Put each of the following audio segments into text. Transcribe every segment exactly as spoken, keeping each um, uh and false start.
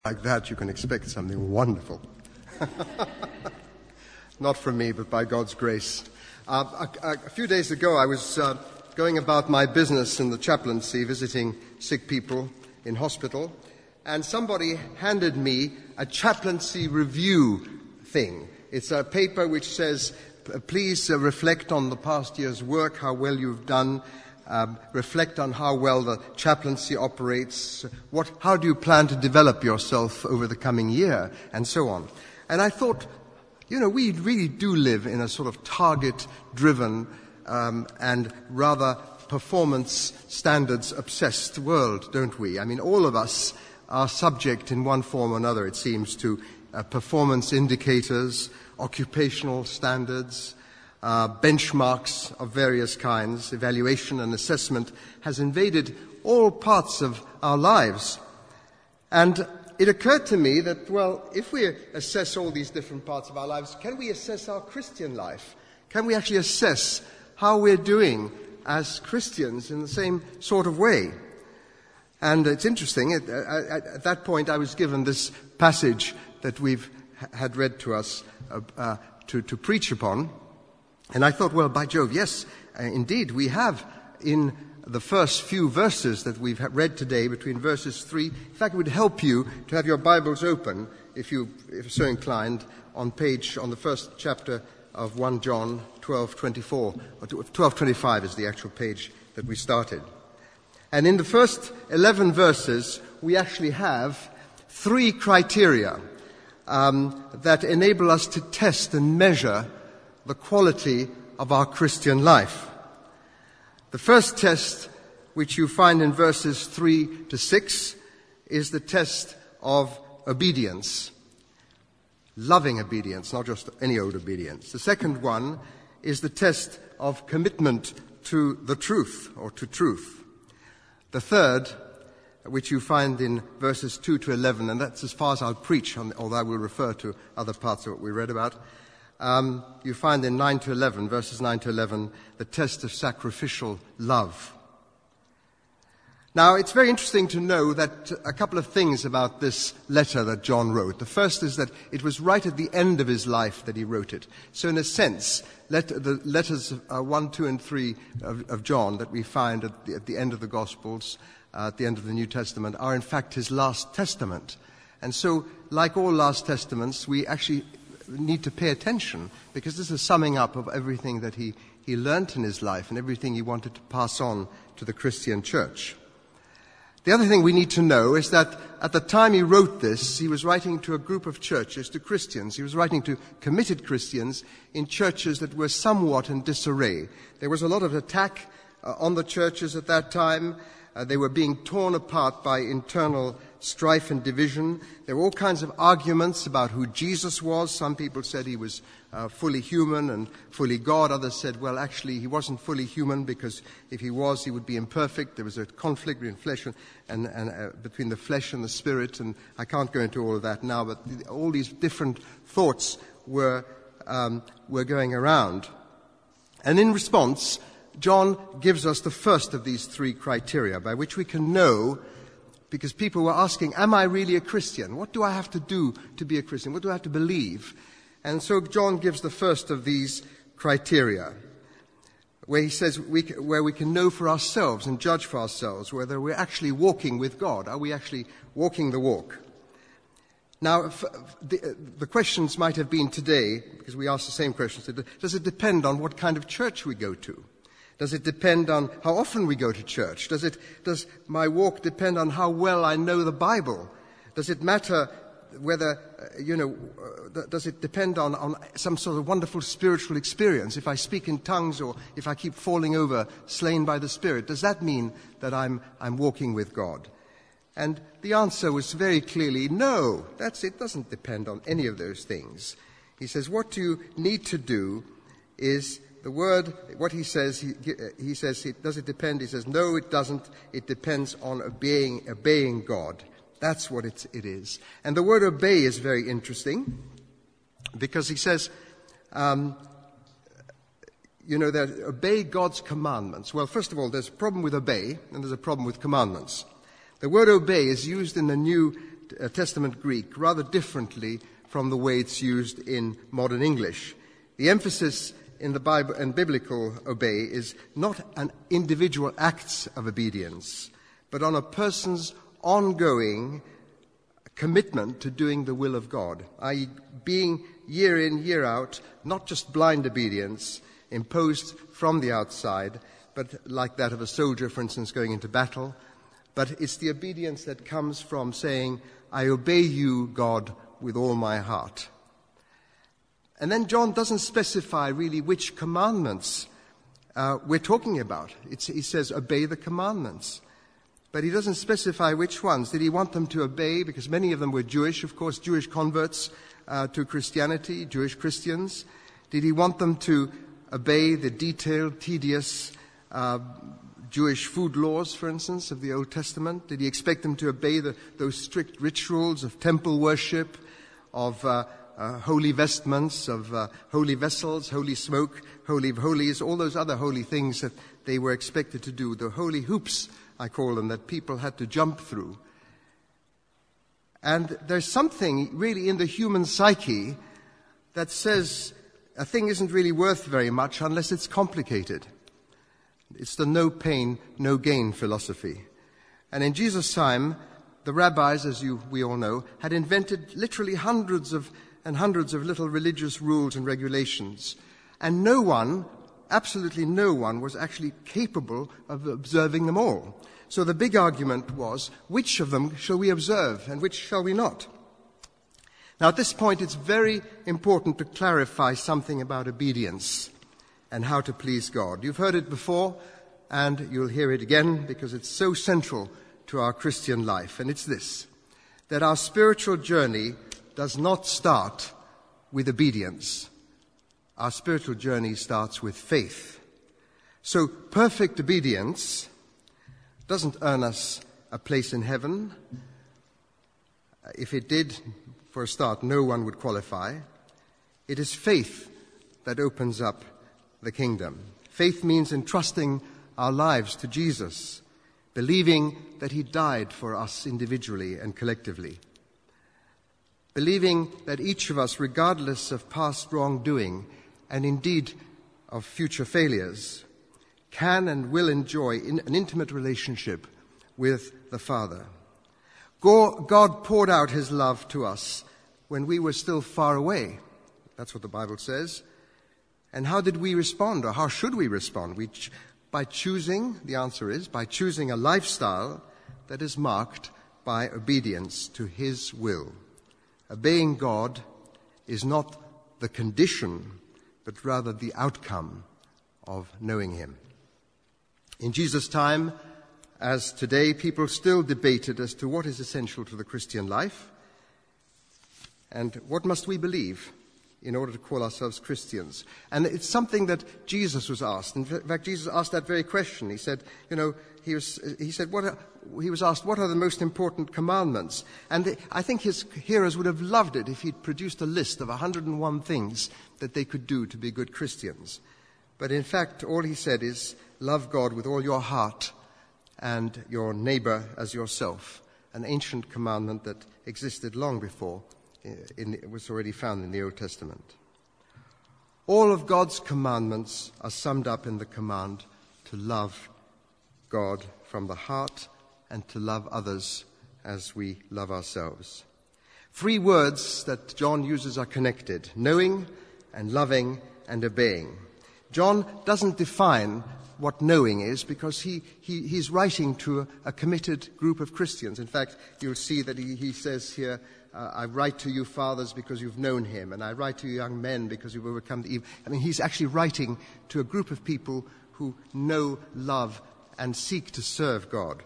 Like that, you can expect something wonderful. Not from me, but by God's grace. Uh, a, a few days ago, I was uh, going about my business in the chaplaincy, visiting sick people in hospital, and somebody handed me a chaplaincy review thing. It's a paper which says, please uh, reflect on the past year's work, how well you've done, um, reflect on how well the chaplaincy operates, what, how do you plan to develop yourself over the coming year, and so on. And I thought, you know, we really do live in a sort of target-driven um, and rather performance standards-obsessed world, don't we? I mean, all of us are subject in one form or another, it seems, to uh, performance indicators, occupational standards, uh, benchmarks of various kinds. Evaluation and assessment has invaded all parts of our lives. And it occurred to me that, well, if we assess all these different parts of our lives, can we assess our Christian life? Can we actually assess how we're doing as Christians in the same sort of way? And it's interesting, at, at, at that point I was given this passage that we've had read to us uh, uh, to, to preach upon. And I thought, well, by Jove, yes, uh, indeed, we have in the first few verses that we've read today, between verses three. In fact, it would help you to have your Bibles open, if, you, if you're so inclined, on page, on the first chapter of First John twelve twenty-four, or twelve twenty-five is the actual page that we started. And in the first eleven verses, we actually have three criteria um, that enable us to test and measure the quality of our Christian life. The first test, which you find in verses three to six, is the test of obedience. Loving obedience, not just any old obedience. The second one is the test of commitment to the truth, or to truth. The third, which you find in verses two to eleven, and that's as far as I'll preach, although I will refer to other parts of what we read about. Um, you find in nine to eleven, verses nine to eleven, the test of sacrificial love. Now, it's very interesting to know that a couple of things about this letter that John wrote. The first is that it was right at the end of his life that he wrote it. So in a sense, let, the letters uh, one, two, and three of, of John that we find at the, at the end of the Gospels, uh, at the end of the New Testament, are in fact his last testament. And so, like all last testaments, we actually need to pay attention, because this is a summing up of everything that he, he learnt in his life and everything he wanted to pass on to the Christian church. The other thing we need to know is that at the time he wrote this, he was writing to a group of churches, to Christians. He was writing to committed Christians in churches that were somewhat in disarray. There was a lot of attack uh, on the churches at that time. Uh, they were being torn apart by internal strife and division. There were all kinds of arguments about who Jesus was. Some people said he was uh, fully human and fully God. Others said, well, actually, he wasn't fully human, because if he was, he would be imperfect. There was a conflict between flesh and, and, and uh, between the flesh and the spirit, and I can't go into all of that now, but th- all these different thoughts were um, were going around. And in response, John gives us the first of these three criteria by which we can know, because people were asking, am I really a Christian? What do I have to do to be a Christian? What do I have to believe? And so John gives the first of these criteria, where he says we, where we can know for ourselves and judge for ourselves whether we're actually walking with God. Are we actually walking the walk? Now, the, the questions might have been today, because we ask the same questions, does it depend on what kind of church we go to? Does it depend on how often we go to church? Does it, does my walk depend on how well I know the Bible? Does it matter whether, uh, you know, uh, does it depend on, on some sort of wonderful spiritual experience? If I speak in tongues or if I keep falling over, slain by the Spirit, does that mean that I'm, I'm walking with God? And the answer was very clearly no. That's, it doesn't depend on any of those things. He says what you need to do is the word, what he says, he, he says, it, does it depend? He says, no, it doesn't. It depends on obeying, obeying God. That's what it, it is. And the word obey is very interesting, because he says, um, you know, that obey God's commandments. Well, first of all, there's a problem with obey, and there's a problem with commandments. The word obey is used in the New uh, Testament Greek rather differently from the way it's used in modern English. The emphasis in the Bible and biblical obey is not on individual acts of obedience, but on a person's ongoing commitment to doing the will of God, that is being year in, year out, not just blind obedience imposed from the outside, but like that of a soldier, for instance, going into battle. But it's the obedience that comes from saying, I obey you, God, with all my heart. And then John doesn't specify really which commandments uh, we're talking about. It's, he says, obey the commandments. But he doesn't specify which ones. Did he want them to obey? Because many of them were Jewish, of course, Jewish converts uh, to Christianity, Jewish Christians. Did he want them to obey the detailed, tedious uh, Jewish food laws, for instance, of the Old Testament? Did he expect them to obey the, those strict rituals of temple worship, of uh, uh, holy vestments, of uh, holy vessels, holy smoke, holy of holies, all those other holy things that they were expected to do, the holy hoops, I call them, that people had to jump through? And there's something really in the human psyche that says a thing isn't really worth very much unless it's complicated. It's the no pain, no gain philosophy. And in Jesus' time, the rabbis, as you, we all know, had invented literally hundreds of and hundreds of little religious rules and regulations. And no one, absolutely no one, was actually capable of observing them all. So the big argument was, which of them shall we observe and which shall we not? Now, at this point, it's very important to clarify something about obedience and how to please God. You've heard it before, and you'll hear it again because it's so central to our Christian life. And it's this, that our spiritual journey does not start with obedience. Our spiritual journey starts with faith. So perfect obedience doesn't earn us a place in heaven. If it did, for a start, no one would qualify. It is faith that opens up the kingdom. Faith means entrusting our lives to Jesus, believing that he died for us individually and collectively, believing that each of us, regardless of past wrongdoing and indeed of future failures, can and will enjoy in an intimate relationship with the Father. God poured out his love to us when we were still far away. That's what the Bible says. And how did we respond, or how should we respond? We ch- by choosing, the answer is, by choosing a lifestyle that is marked by obedience to his will. Obeying God is not the condition, but rather the outcome of knowing him. In Jesus' time, as today, people still debated as to what is essential to the Christian life and what must we believe in order to call ourselves Christians. And it's something that Jesus was asked. In fact, Jesus asked that very question. He said, you know, he was, he said, what are, he was asked, what are the most important commandments? And I think his hearers would have loved it if he'd produced a list of one hundred and one things that they could do to be good Christians. But in fact, all he said is, love God with all your heart and your neighbor as yourself, an ancient commandment that existed long before. In, it was already found in the Old Testament. All of God's commandments are summed up in the command to love God from the heart and to love others as we love ourselves. Three words that John uses are connected: knowing and loving and obeying. John doesn't define what knowing is because he, he, he's writing to a, a committed group of Christians. In fact, you'll see that he, he says here, Uh, I write to you, fathers, because you've known him, and I write to you, young men, because you've overcome the evil. I mean, he's actually writing to a group of people who know, love, and seek to serve God.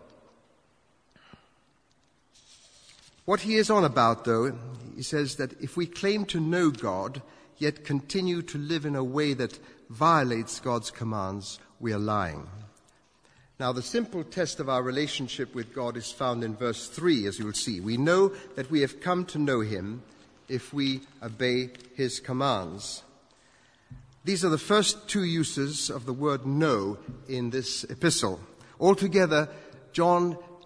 What he is on about, though, he says that if we claim to know God, yet continue to live in a way that violates God's commands, we are lying. Now, the simple test of our relationship with God is found in verse three, as you will see. We know that we have come to know him if we obey his commands. These are the first two uses of the word know in this epistle. Altogether, John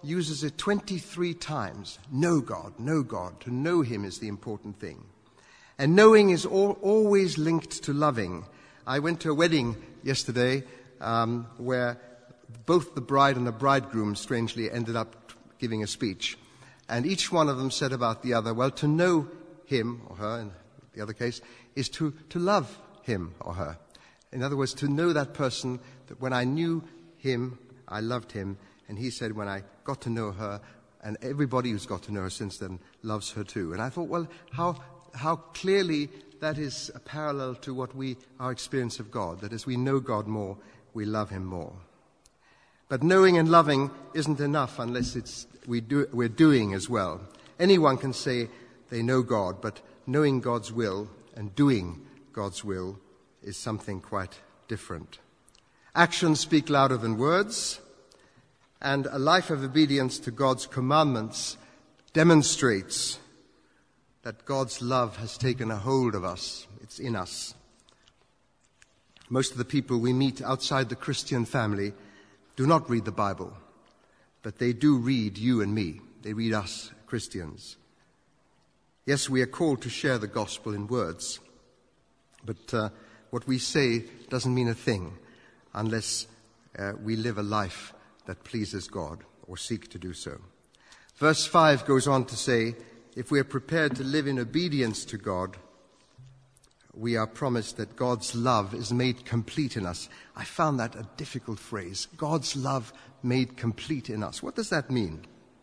uses it twenty-three times. Know God, know God. To know him is the important thing. And knowing is all, always linked to loving. I went to a wedding yesterday um, where both the bride and the bridegroom, strangely, ended up giving a speech. And each one of them said about the other, well, to know him or her, in the other case, is to, to love him or her. In other words, to know that person, that when I knew him, I loved him. And he said, when I got to know her, and everybody who's got to know her since then loves her too. And I thought, well, how how clearly that is a parallel to what we, our experience of God, that as we know God more, we love him more. But knowing and loving isn't enough unless it's we do, we're doing as well. Anyone can say they know God, but knowing God's will and doing God's will is something quite different. Actions speak louder than words, and a life of obedience to God's commandments demonstrates that God's love has taken a hold of us. It's in us. Most of the people we meet outside the Christian family do not read the Bible, but they do read you and me. They read us, Christians. Yes, we are called to share the gospel in words, but uh, what we say doesn't mean a thing unless uh, we live a life that pleases God or seek to do so. Verse five goes on to say, if we are prepared to live in obedience to God, we are promised that God's love is made complete in us. I found that a difficult phrase. God's love made complete in us. What does that mean?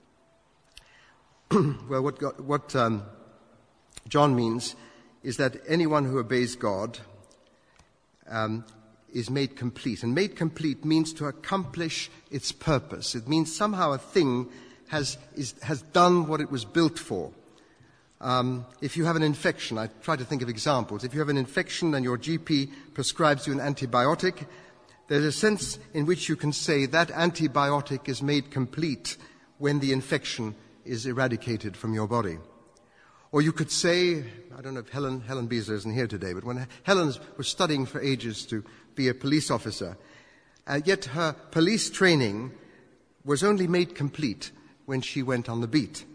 Well, what, God, what um, John means is that anyone who obeys God um, is made complete. And made complete means to accomplish its purpose. It means somehow a thing has, is, has done what it was built for. Um, if you have an infection, I try to think of examples. If you have an infection and your G P prescribes you an antibiotic, there's a sense in which you can say that antibiotic is made complete when the infection is eradicated from your body. Or you could say, I don't know if Helen, Helen Beezer isn't here today, but when Helen was studying for ages to be a police officer, uh, yet her police training was only made complete when she went on the beat.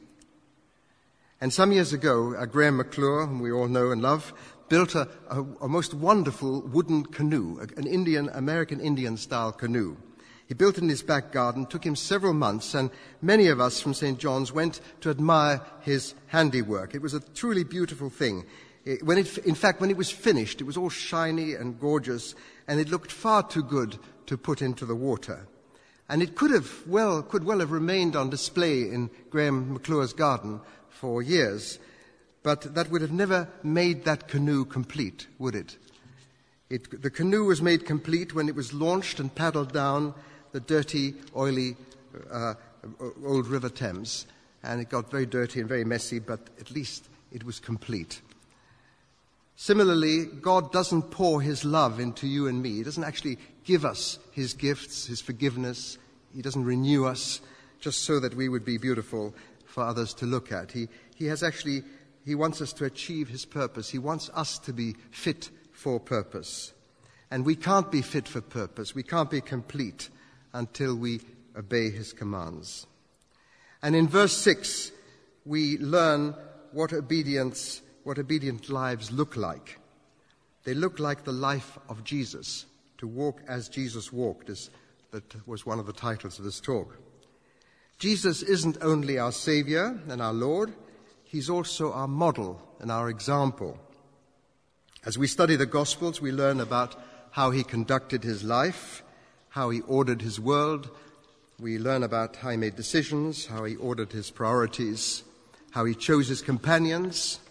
And some years ago, uh, Graham McClure, whom we all know and love, built a, a, a most wonderful wooden canoe, an Indian, American Indian-style canoe. He built it in his back garden, took him several months, and many of us from Saint John's went to admire his handiwork. It was a truly beautiful thing. It, when it, in fact, when it was finished, it was all shiny and gorgeous, and it looked far too good to put into the water. And it could have well, could well have remained on display in Graham McClure's garden for years, but that would have never made that canoe complete, would it? it? The canoe was made complete when it was launched and paddled down the dirty, oily, uh, old River Thames, and it got very dirty and very messy, but at least it was complete. Similarly, God doesn't pour his love into you and me. He doesn't actually give us his gifts, his forgiveness. He doesn't renew us just so that we would be beautiful for others to look at. He, he has actually, he wants us to achieve his purpose. He wants us to be fit for purpose. And we can't be fit for purpose. We can't be complete until we obey his commands. And in verse six, we learn what obedience, what obedient lives look like. They look like the life of Jesus, to walk as Jesus walked, as that was one of the titles of this talk. Jesus isn't only our Savior and our Lord, he's also our model and our example. As we study the Gospels, we learn about how he conducted his life, how he ordered his world. We learn about how he made decisions, how he ordered his priorities, how he chose his companions.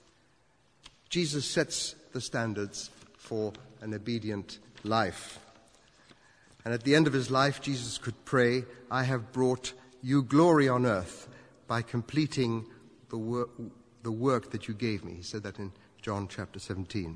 Jesus sets the standards for an obedient life. And at the end of his life, Jesus could pray, I have brought you glory on earth by completing the work, the work that you gave me. He said that in John chapter seventeen.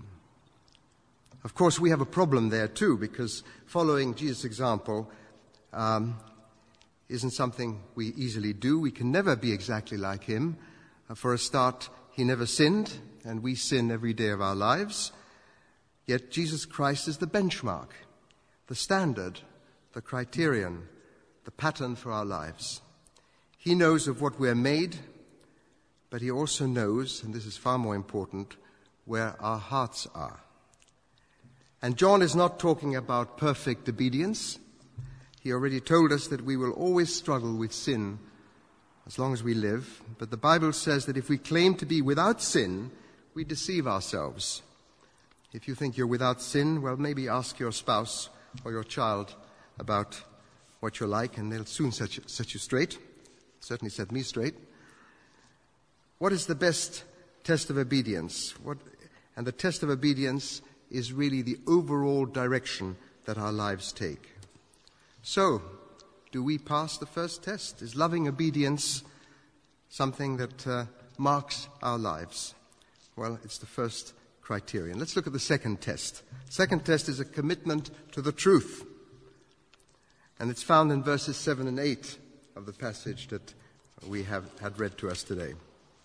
Of course, we have a problem there too, because following Jesus' example um, isn't something we easily do. We can never be exactly like him. Uh, for a start, he never sinned, and we sin every day of our lives. Yet Jesus Christ is the benchmark, the standard, the criterion, the pattern for our lives. He knows of what we're made, but he also knows, and this is far more important, where our hearts are. And John is not talking about perfect obedience. He already told us that we will always struggle with sin as long as we live. But the Bible says that if we claim to be without sin, we deceive ourselves. If you think you're without sin, well, maybe ask your spouse or your child about what you're like, and they'll soon set you, set you straight. Certainly set me straight. What is the best test of obedience? What, and the test of obedience is really the overall direction that our lives take. So, do we pass the first test? Is loving obedience something that uh, marks our lives? Well, it's the first criterion. Let's look at the second test. Second test is a commitment to the truth. And it's found in verses seven and eight of the passage that we have had read to us today.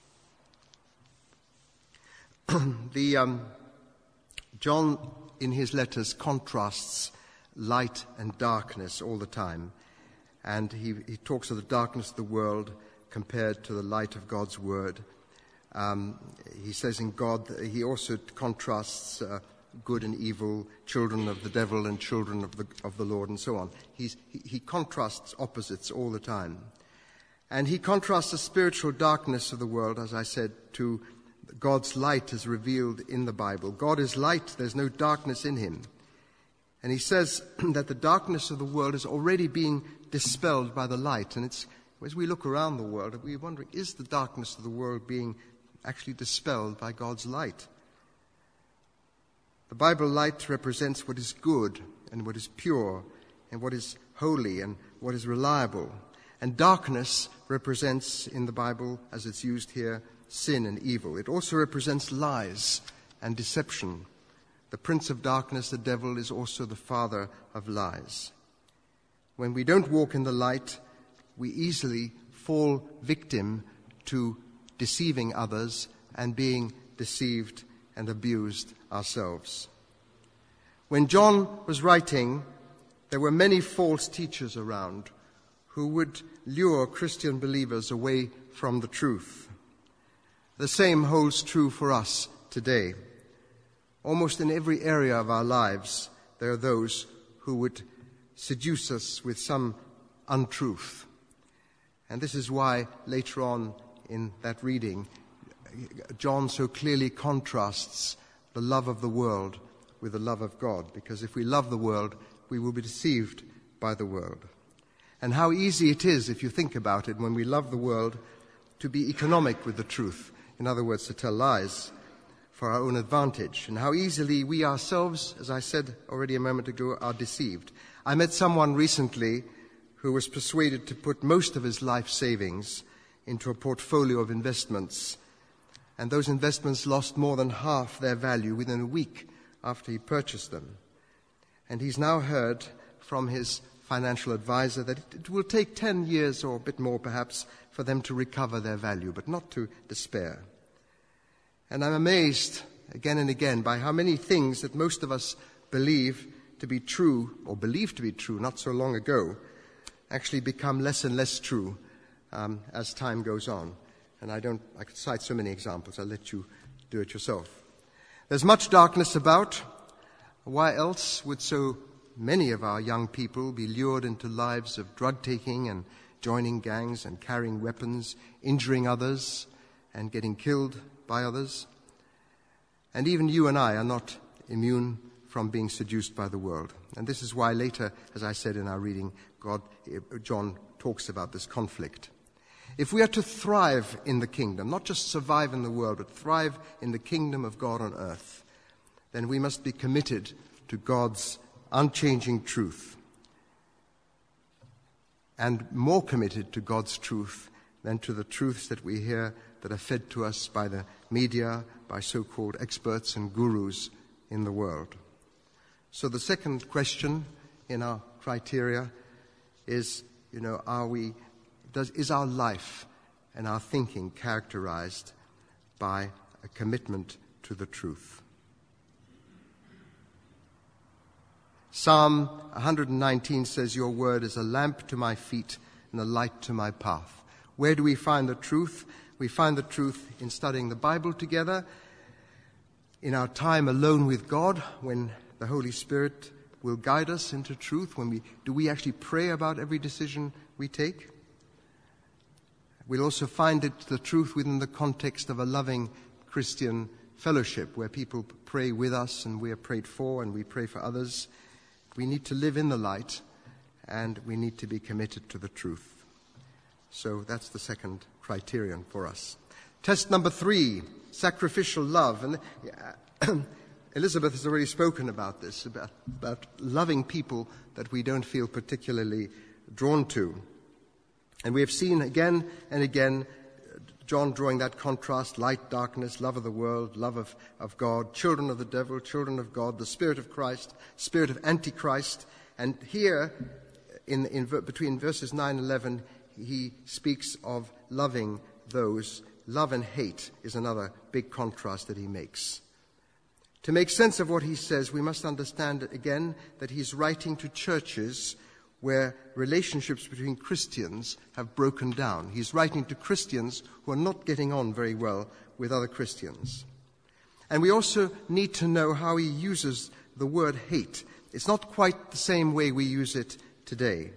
the um, John, in his letters, contrasts light and darkness all the time. And he, he talks of the darkness of the world compared to the light of God's word. Um, he says in God, he also contrasts uh, good and evil, children of the devil and children of the of the Lord, and so on. He's, he, he contrasts opposites all the time. And he contrasts the spiritual darkness of the world, as I said, to God's light as revealed in the Bible. God is light, there's no darkness in him. And he says that the darkness of the world is already being dispelled by the light. And it's, as we look around the world, we're wondering, is the darkness of the world being actually dispelled by God's light? The Bible light represents what is good and what is pure and what is holy and what is reliable. And darkness represents, in the Bible, as it's used here, sin and evil. It also represents lies and deception. The prince of darkness, the devil, is also the father of lies. When we don't walk in the light, we easily fall victim to deceiving others and being deceived and abused ourselves. When John was writing, there were many false teachers around who would lure Christian believers away from the truth. The same holds true for us today. Almost in every area of our lives, there are those who would seduce us with some untruth. And this is why later on in that reading, John so clearly contrasts the love of the world with the love of God. Because if we love the world, we will be deceived by the world. And how easy it is, if you think about it, when we love the world, to be economic with the truth. In other words, to tell lies for our own advantage. And how easily we ourselves, as I said already a moment ago, are deceived. I met someone recently who was persuaded to put most of his life savings into a portfolio of investments. And those investments lost more than half their value within a week after he purchased them. And he's now heard from his financial advisor that it will take ten years or a bit more perhaps for them to recover their value, but not to despair. And I'm amazed again and again by how many things that most of us believe to be true, or believed to be true not so long ago, actually become less and less true um, as time goes on. And I don't, I could cite so many examples. I'll let you do it yourself. There's much darkness about. Why else would so many of our young people be lured into lives of drug taking and joining gangs and carrying weapons, injuring others and getting killed by others? And even you and I are not immune from being seduced by the world. And this is why later, as I said in our reading, God, John talks about this conflict. If we are to thrive in the kingdom, not just survive in the world, but thrive in the kingdom of God on earth, then we must be committed to God's unchanging truth, and more committed to God's truth than to the truths that we hear that are fed to us by the media, by so-called experts and gurus in the world. So the second question in our criteria is, you know, are we, does, is our life and our thinking characterized by a commitment to the truth? Psalm one nineteen says, "Your word is a lamp to my feet and a light to my path." Where do we find the truth? We find the truth in studying the Bible together, in our time alone with God, when the Holy Spirit will guide us into truth. When we do we actually pray about every decision we take? We'll also find it, the truth, within the context of a loving Christian fellowship where people pray with us and we are prayed for and we pray for others. We need to live in the light and we need to be committed to the truth. So that's the second criterion for us. Test number three, sacrificial love. And uh, Elizabeth has already spoken about this, about, about loving people that we don't feel particularly drawn to. And we have seen again and again John drawing that contrast: light, darkness, love of the world, love of, of God, children of the devil, children of God, the Spirit of Christ, Spirit of Antichrist. And here, in, in between verses nine and eleven, he speaks of loving those. Love and hate is another big contrast that he makes. To make sense of what he says, we must understand again that he's writing to churches where relationships between Christians have broken down. He's writing to Christians who are not getting on very well with other Christians. And we also need to know how he uses the word hate. It's not quite the same way we use it today.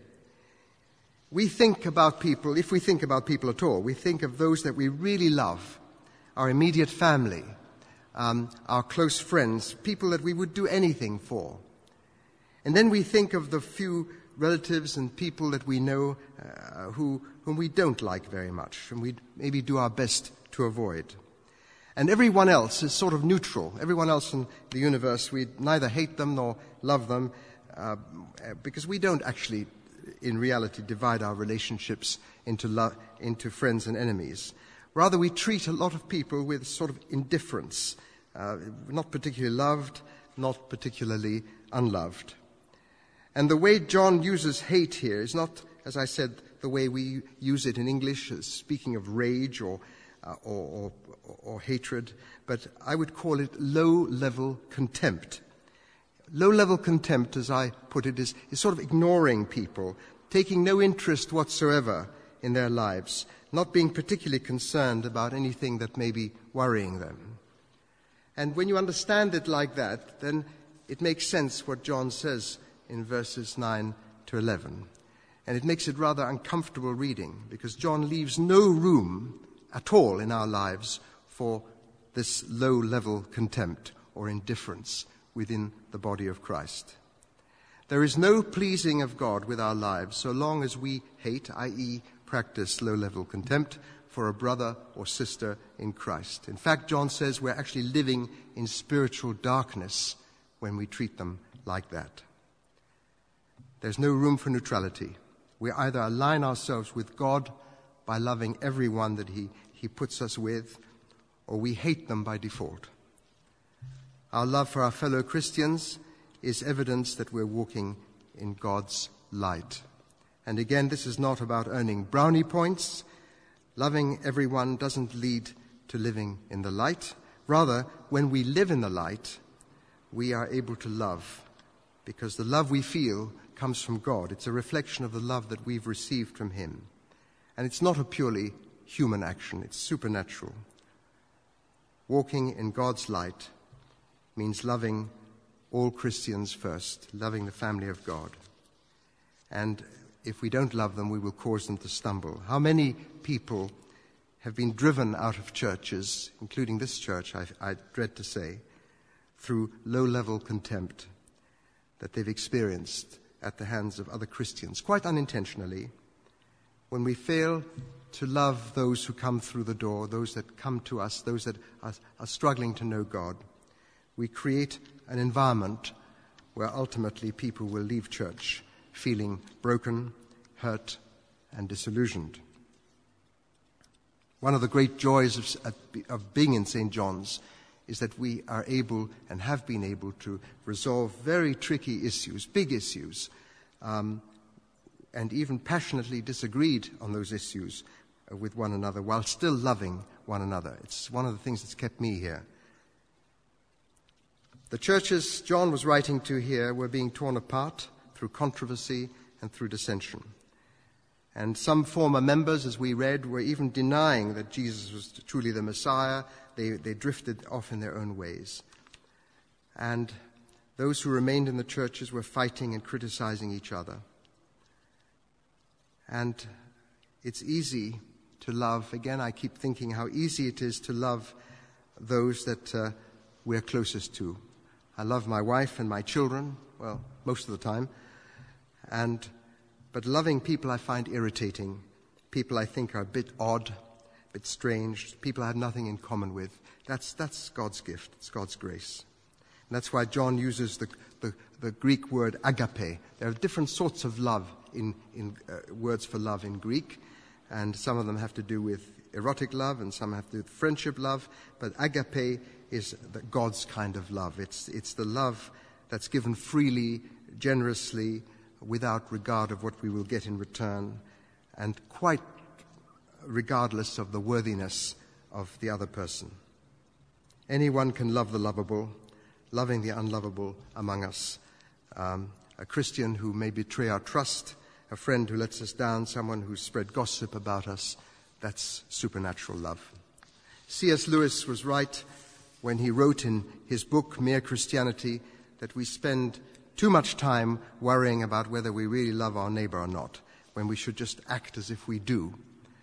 We think about people, if we think about people at all, we think of those that we really love, our immediate family, um, our close friends, people that we would do anything for. And then we think of the few relatives and people that we know uh, who, whom we don't like very much, and we maybe do our best to avoid. And everyone else is sort of neutral. Everyone else in the universe, we neither hate them nor love them, uh, because we don't actually, in reality, divide our relationships into, lo- into friends and enemies. Rather, we treat a lot of people with sort of indifference, uh, not particularly loved, not particularly unloved. And the way John uses hate here is not, as I said, the way we use it in English, as speaking of rage or, uh, or, or, or hatred, but I would call it low-level contempt. Low-level contempt, as I put it, is, is sort of ignoring people, taking no interest whatsoever in their lives, not being particularly concerned about anything that may be worrying them. And when you understand it like that, then it makes sense what John says in verses nine to eleven. And it makes it rather uncomfortable reading, because John leaves no room at all in our lives for this low-level contempt or indifference within the body of Christ. There is no pleasing of God with our lives so long as we hate, that is practice low-level contempt for a brother or sister in Christ. In fact, John says we're actually living in spiritual darkness when we treat them like that. There's no room for neutrality. We either align ourselves with God by loving everyone that he, he puts us with, or we hate them by default. Our love for our fellow Christians is evidence that we're walking in God's light. And again, this is not about earning brownie points. Loving everyone doesn't lead to living in the light. Rather, when we live in the light, we are able to love, because the love we feel comes from God. It's a reflection of the love that we've received from him. And it's not a purely human action, it's supernatural. Walking in God's light means loving all Christians first, loving the family of God. And if we don't love them, we will cause them to stumble. How many people have been driven out of churches, including this church, I, I dread to say, through low-level contempt that they've experienced at the hands of other Christians, quite unintentionally, when we fail to love those who come through the door, those that come to us, those that are, are struggling to know God. We create an environment where ultimately people will leave church feeling broken, hurt, and disillusioned. One of the great joys of, of being in Saint John's is that we are able and have been able to resolve very tricky issues, big issues, um, and even passionately disagreed on those issues uh, with one another while still loving one another. It's one of the things that's kept me here. The churches John was writing to here were being torn apart through controversy and through dissension. And some former members, as we read, were even denying that Jesus was truly the Messiah. They, they drifted off in their own ways. And those who remained in the churches were fighting and criticizing each other. And it's easy to love. Again, I keep thinking how easy it is to love those that uh, we're closest to. I love my wife and my children, well, most of the time. And but loving people I find irritating, people I think are a bit odd, a bit strange, people I have nothing in common with. That's that's God's gift. It's God's grace. And that's why John uses the, the, the Greek word agape. There are different sorts of love in, in uh, words for love in Greek, and some of them have to do with erotic love and some have to do with friendship love, but agape is the God's kind of love. It's, it's the love that's given freely, generously, without regard of what we will get in return, and quite regardless of the worthiness of the other person. Anyone can love the lovable, loving the unlovable among us. Um, a Christian who may betray our trust, a friend who lets us down, someone who's spread gossip about us, that's supernatural love. C S Lewis was right when he wrote in his book, Mere Christianity, that we spend too much time worrying about whether we really love our neighbor or not, when we should just act as if we do.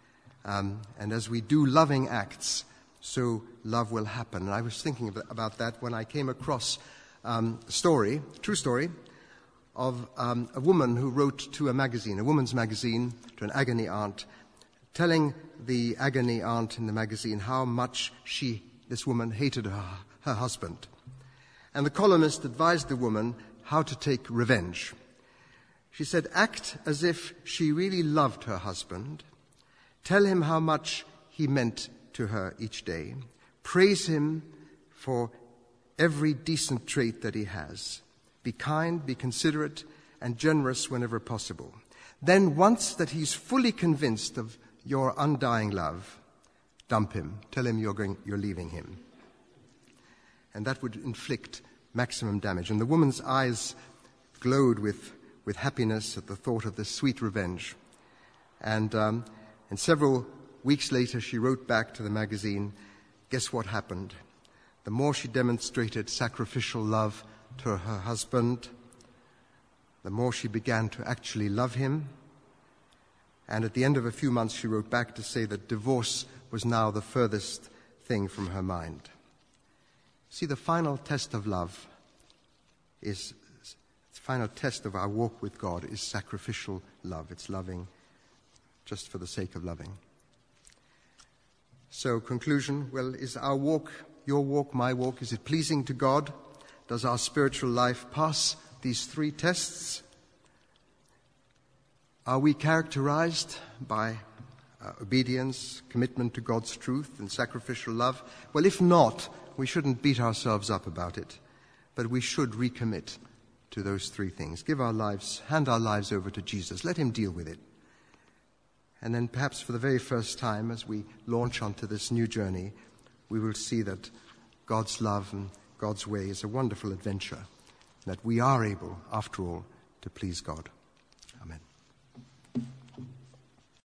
Um, and as we do loving acts, so love will happen. And I was thinking about that when I came across um, a story, a true story, of um, a woman who wrote to a magazine, a woman's magazine, to an agony aunt, telling the agony aunt in the magazine how much she, this woman, hated her, her husband. And the columnist advised the woman how to take revenge. She said, act as if she really loved her husband. Tell him how much he meant to her each day. Praise him for every decent trait that he has. Be kind, be considerate, and generous whenever possible. Then, once that he's fully convinced of your undying love, dump him. Tell him you're going, you're leaving him. And that would inflict maximum damage. And the woman's eyes glowed with, with happiness at the thought of this sweet revenge. And, um, and several weeks later, she wrote back to the magazine, guess what happened? The more she demonstrated sacrificial love to her husband, the more she began to actually love him. And at the end of a few months, she wrote back to say that divorce was now the furthest thing from her mind. See, the final test of love is, the final test of our walk with God is sacrificial love. It's loving just for the sake of loving. So, conclusion, well, is our walk, your walk, my walk, is it pleasing to God? Does our spiritual life pass these three tests? Are we characterized by uh, obedience, commitment to God's truth, and sacrificial love? Well, if not, we shouldn't beat ourselves up about it, but we should recommit to those three things. Give our lives, hand our lives over to Jesus. Let him deal with it. And then perhaps for the very first time, as we launch onto this new journey, we will see that God's love and God's way is a wonderful adventure, that we are able, after all, to please God.